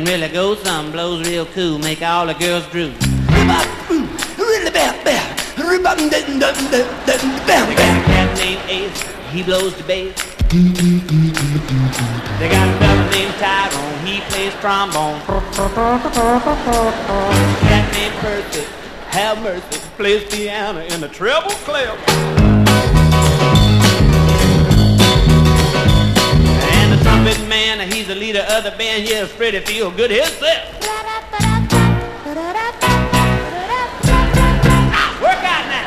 really go. Some blows real cool, make all the girls drool. They got a cat named Ace, he blows the bass. They got a fella named Tyrone, he plays trombone. Cat named Percy, have mercy, plays piano in the treble clef. And the trumpet man, he's the leader of the band. Yeah, Freddie feel good himself. Work out now.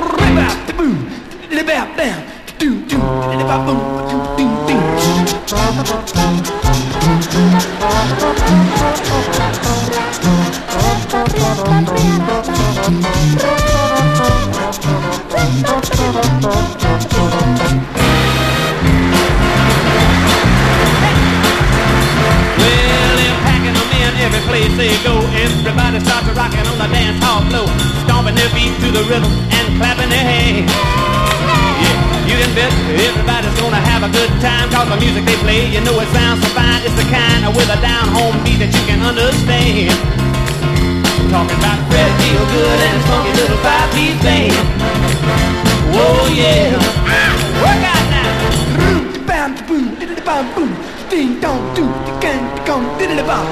Every place they go, everybody starts rocking on the dance hall floor, stomping their feet to the rhythm and clapping their hands. Yeah, you can bet everybody's gonna have a good time, cause the music they play, you know it sounds so fine. It's the kind with a down-home beat that you can understand. Talking about Fred Feelgood and his funky little five-piece band. Whoa, yeah. Work out now. Bam, boom, diddly bam, boom. Ding dong, do, can, come, diddly bam.